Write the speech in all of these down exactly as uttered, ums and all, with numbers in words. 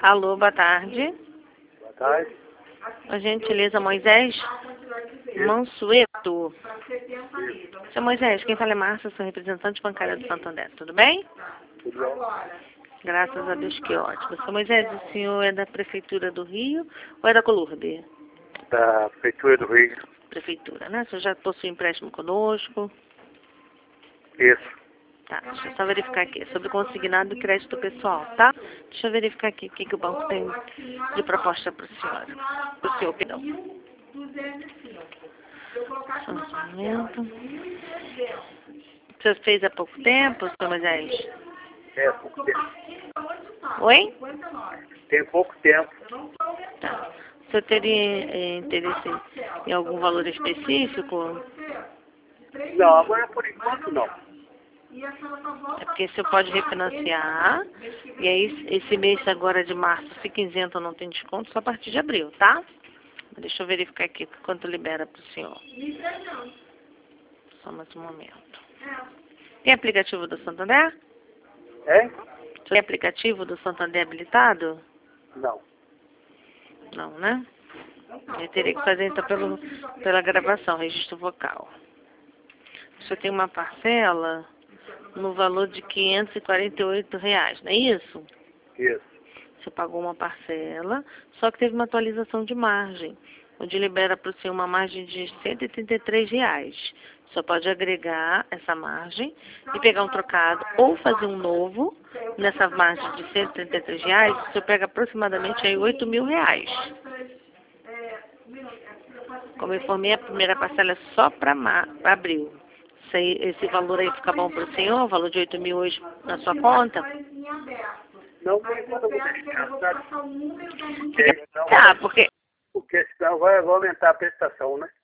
Alô, boa tarde. Boa tarde. A gentileza Moisés Mansueto. Seu Moisés, quem fala é Márcia, sou representante bancária do Santander. Tudo bem? Tudo bem? Graças a Deus, que ótimo. Seu Moisés, o senhor é da Prefeitura do Rio ou é da Colurde? Da Prefeitura do Rio. Prefeitura, né? O senhor já possui empréstimo conosco? Isso. Tá, deixa eu só verificar aqui. Sobre consignado e crédito pessoal, tá? Deixa eu verificar aqui o que, que o banco tem de proposta para o senhor. Para o senhor, perdão. Só um momento. O senhor fez há pouco tempo, senhor Moisés? É, pouco tempo. Oi? Tem pouco tempo. Tá. O senhor teria eh, interesse em algum valor específico? Não, agora por enquanto não. É porque o senhor pode refinanciar. E aí, esse mês agora de março fica isento, não tem desconto, só a partir de abril, tá? Deixa eu verificar aqui quanto libera para o senhor. Só mais um momento. Tem aplicativo do Santander? É? Tem aplicativo do Santander habilitado? Não. Não, né? Eu teria que fazer então pelo, pela gravação, registro vocal. O senhor tem uma parcela no valor de quinhentos e quarenta e oito reais, não é isso? Isso. Você pagou uma parcela, só que teve uma atualização de margem, onde libera para o senhor uma margem de cento e trinta e três reais. Só pode agregar essa margem e pegar um trocado ou fazer um novo nessa margem de cento e trinta e três reais, o senhor pega aproximadamente aí oito mil reais. Como eu informei, a primeira parcela é só para abril. Esse, esse valor aí fica bom para o senhor, o valor de oito mil hoje na sua conta? Não, por enquanto eu vou deixar, sabe? Fica... Tá, porque... Porque senão vai, vai aumentar a prestação, né?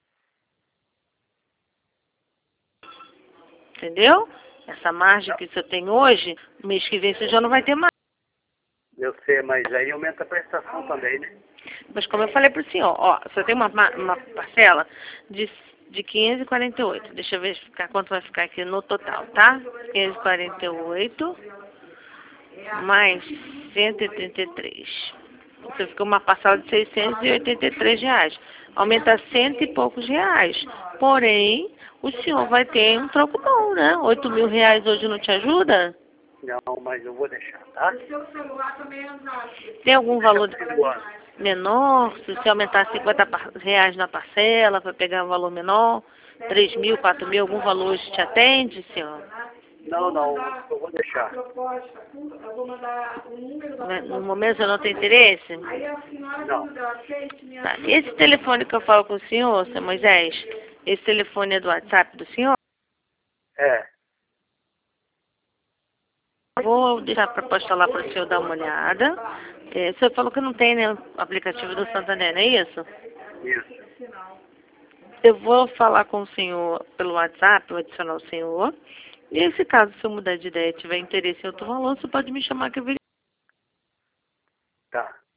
Entendeu? Essa margem que o senhor tem hoje, no mês que vem você já não vai ter mais. Eu sei, mas aí aumenta a prestação também, né? Mas como eu falei para o senhor, ó, o senhor tem uma, uma parcela de, de quinhentos e quarenta e oito. Deixa eu ver quanto vai ficar aqui no total, tá? quinhentos e quarenta e oito mais cento e trinta e três. Então fica uma parcela de seiscentos e oitenta e três reais. Aumenta cento e poucos reais. Porém, o senhor vai ter um troco bom, né? oito mil reais hoje não te ajuda? Não, mas eu vou deixar, tá? Tem algum valor menor? Se você aumentar cinquenta reais na parcela para pegar um valor menor, três mil, quatro mil, algum valor hoje te atende, senhor? Não, não, eu vou deixar. No momento você não tem interesse? Não. Tá. Esse telefone que eu falo com o senhor, seu Moisés, esse telefone é do WhatsApp do senhor? É. Vou deixar a proposta lá para o senhor dar uma olhada. É, o senhor falou que não tem, né, o aplicativo do Santander, não é isso? Isso. Eu vou falar com o senhor pelo WhatsApp, vou adicionar o senhor. E se caso o senhor mudar de ideia e tiver interesse em outro valor, você pode me chamar que eu verifico. Tá.